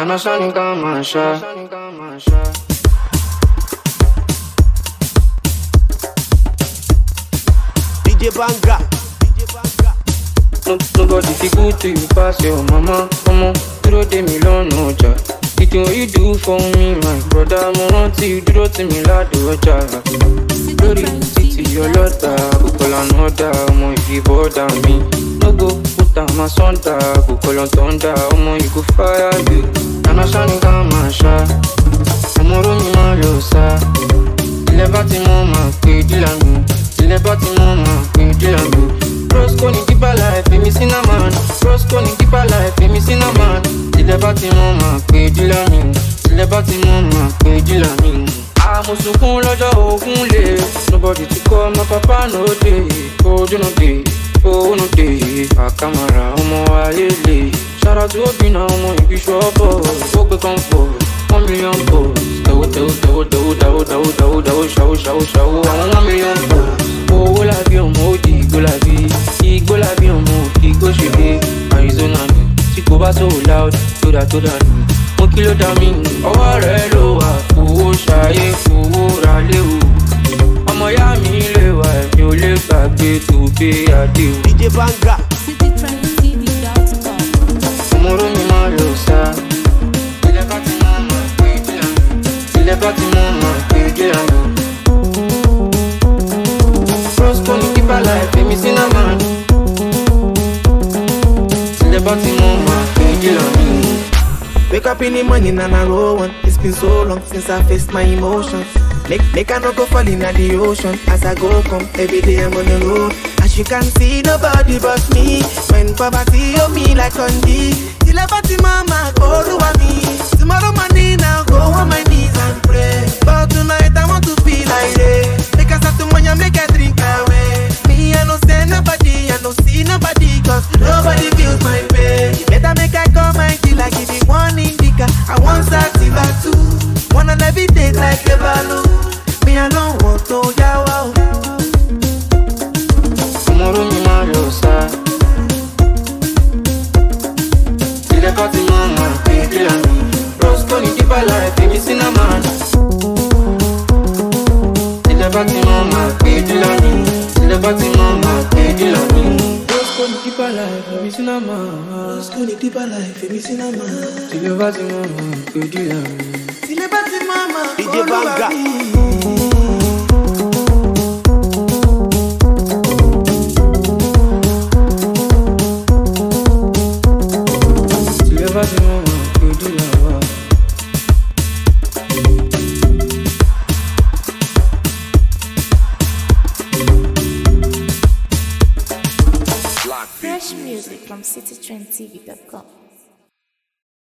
Ana Shanika Masha. DJ Banga. Nobody fit good to you pass your mama. Mama, dúró dè mí lọ́nà ọjà. The thing what you do for me, my brother. Mo rántí you dúró tì mí ládùn ọjà. Lórí títì ọlọ́ta, kòkó lànà ọ̀dà. Ọmọ ìfibọ́dà mi. No go put am my son down. Kòkó lọ́n thunder. Ọmọ you go fire you. Ana Shanika Masha. Ọmọ Rómi máa lọ sá. Ilẹ̀ bá ti mọ́ máa pè dílà mi. Ilẹ̀ bá ti mọ́ máa pè dílà mi. Roscoe ni deeper life, me cinnamon. Roscoe ni deeper life, me cinnamon. Ilẹ̀ bá ti mọ́ máa pè dílà mi. Ilẹ̀ bá ti mọ́ máa pè dílà mi. Mo sunkún lọ́jọ́ ogun lè. Nobody to call my papa no dey. Ojú no dey, owó no dey. Àkàmàrà ọmọ ayé lè. Shout out to Obìnrin ọmọ ìbí ṣọ́bọ̀. Ó gbé kan fò, 1 million posts. Dáwó ṣàwó. Àwọn 1 million posts. Owó làbí ọmọ òdì igbó làbí. Igbó làbí ọmọ òdì igbó ṣèlè. Arizona ni tí kò bá so loud tó dànù. Mo kí ló dá mi, ọwọ́ rẹ̀ ló wà. Fowó ṣayé, fowó ra léwu. Ọmọ ìyá mi lè wà, ẹ̀mí ò lè gbàgbé tó gbé adé o. DJ Banga. Ọmọ Rómi máa lọ sá. Ilẹ̀ bá ti mọ́ máa pé dílà mi. Ilẹ̀ bá ti mọ́ máa pé dílà mi. Roscoe ni deeper life, me cinnamon. Ilẹ̀ bá ti mọ́ máa pé dílà mi. Wake up in the morning and I roll one. It's been so long since I faced my emotions. Make I not go fall in the ocean. As I go come, every day I'm on the road. As you can see, nobody but me. When poverty on me like Condi. Till I party mama, go to me. Tomorrow morning I'll go on my knees and pray. But tonight I want to feel like it. Make us have to money, make I drink away. Me, I don't stand nobody, I don't see nobody. Cause nobody feels my pain. Better make I come and kill, I give you one indica. I want sativa too. Wanna levitate like a balloon. Me, I don't want to yawa. Ọmọ Rómi máa lọ sá. Ilẹ̀ bá ti mọ́ máa pè dílà mi. Roscoe ni deeper life, me cinnamon. Ilẹ̀ bá ti mọ́ máa pè dílà mi. Ilẹ̀ bá ti mọ́ máa pè dílà mi. Roscoe ni deeper life, me cinnamon. Roscoe ni deeper life, me cinnamon. Ilẹ̀ bá ti mọ́ máa pè dílà mi. Ilẹ̀ bá ti mọ́ máa DJ Banga. Fresh music from citytrendtv.com.